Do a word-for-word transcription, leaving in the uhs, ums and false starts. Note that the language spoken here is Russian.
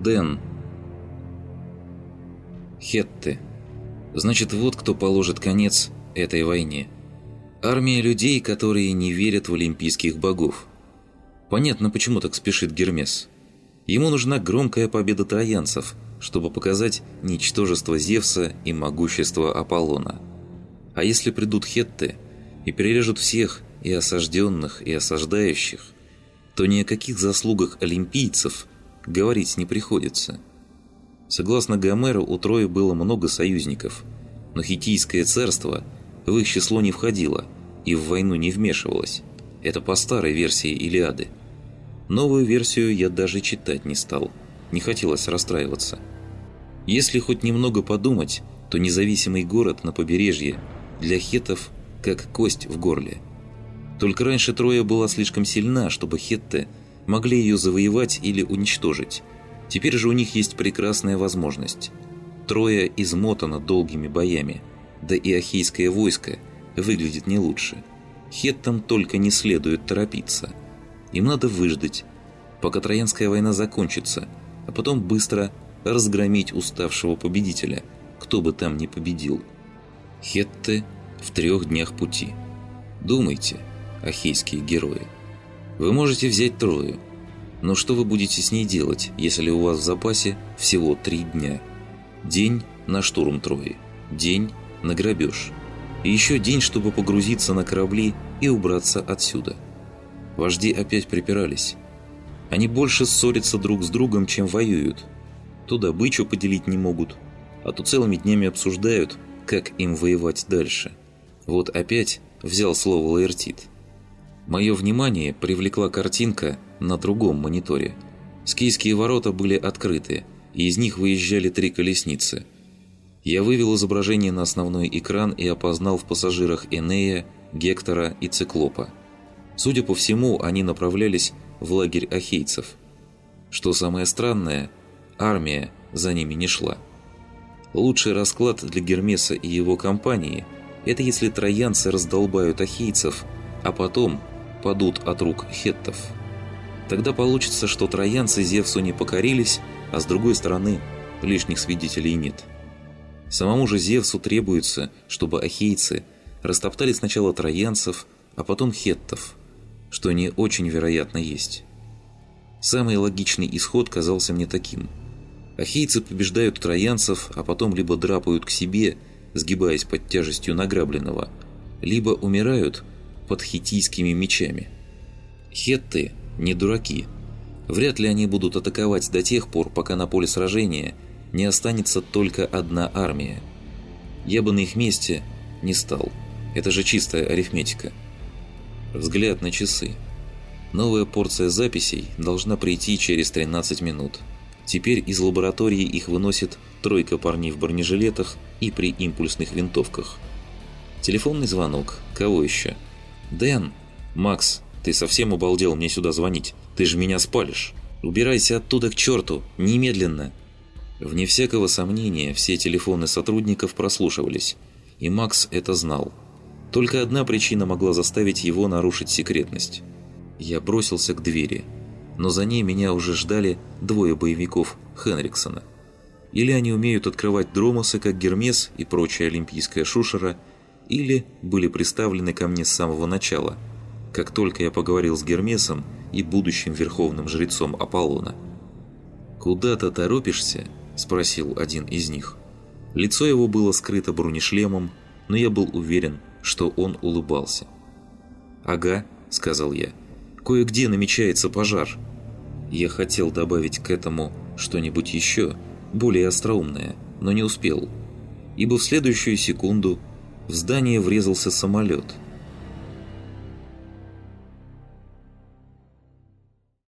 Дэн. Хетты. Значит, вот кто положит конец этой войне. Армия людей, которые не верят в олимпийских богов. Понятно, почему так спешит Гермес. Ему нужна громкая победа троянцев, чтобы показать ничтожество Зевса и могущество Аполлона. А если придут хетты и перережут всех, и осажденных, и осаждающих, то ни о каких заслугах олимпийцев говорить не приходится. Согласно Гомеру, у Трои было много союзников, но Хиттийское царство в их число не входило и в войну не вмешивалось. Это по старой версии Илиады. Новую версию я даже читать не стал, не хотелось расстраиваться. Если хоть немного подумать, то независимый город на побережье для хеттов как кость в горле. Только раньше Троя была слишком сильна, чтобы хетты могли ее завоевать или уничтожить. Теперь же у них есть прекрасная возможность. Троя измотана долгими боями, да и ахейское войско выглядит не лучше. Хеттам только не следует торопиться. Им надо выждать, пока Троянская война закончится, а потом быстро разгромить уставшего победителя, кто бы там ни победил. Хетты в трех днях пути. Думайте, ахейские герои. Вы можете взять Трою, но что вы будете с ней делать, если у вас в запасе всего три дня? День на штурм Трои, день на грабеж, и еще день, чтобы погрузиться на корабли и убраться отсюда. Вожди опять припирались. Они больше ссорятся друг с другом, чем воюют. То добычу поделить не могут, а то целыми днями обсуждают, как им воевать дальше. Вот опять взял слово Лаэртит. Мое внимание привлекла картинка на другом мониторе. Скийские ворота были открыты, и из них выезжали три колесницы. Я вывел изображение на основной экран и опознал в пассажирах Энея, Гектора и Циклопа. Судя по всему, они направлялись в лагерь ахейцев. Что самое странное, армия за ними не шла. Лучший расклад для Гермеса и его компании – это если троянцы раздолбают ахейцев, а потом падут от рук хеттов. Тогда получится, что троянцы Зевсу не покорились, а с другой стороны лишних свидетелей нет. Самому же Зевсу требуется, чтобы ахейцы растоптали сначала троянцев, а потом хеттов, что не очень вероятно есть. Самый логичный исход казался мне таким. Ахейцы побеждают троянцев, а потом либо драпают к себе, сгибаясь под тяжестью награбленного, либо умирают под хиттийскими мечами. Хетты не дураки. Вряд ли они будут атаковать до тех пор, пока на поле сражения не останется только одна армия. Я бы на их месте не стал. Это же чистая арифметика. Взгляд на часы. Новая порция записей должна прийти через тринадцать минут. Теперь из лаборатории их выносит тройка парней в бронежилетах и при импульсных винтовках. Телефонный звонок. Кого еще? «Дэн! Макс, ты совсем обалдел мне сюда звонить? Ты же меня спалишь! Убирайся оттуда к черту! Немедленно!» Вне всякого сомнения, все телефоны сотрудников прослушивались, и Макс это знал. Только одна причина могла заставить его нарушить секретность. Я бросился к двери, но за ней меня уже ждали двое боевиков Хенриксона. Или они умеют открывать дромосы, как Гермес и прочая олимпийская шушера, или были приставлены ко мне с самого начала, как только я поговорил с Гермесом и будущим верховным жрецом Аполлона. «Куда-то торопишься?» – спросил один из них. Лицо его было скрыто бронешлемом, но я был уверен, что он улыбался. «Ага», – сказал я, – «кое-где намечается пожар». Я хотел добавить к этому что-нибудь еще, более остроумное, но не успел, ибо в следующую секунду в здание врезался самолет –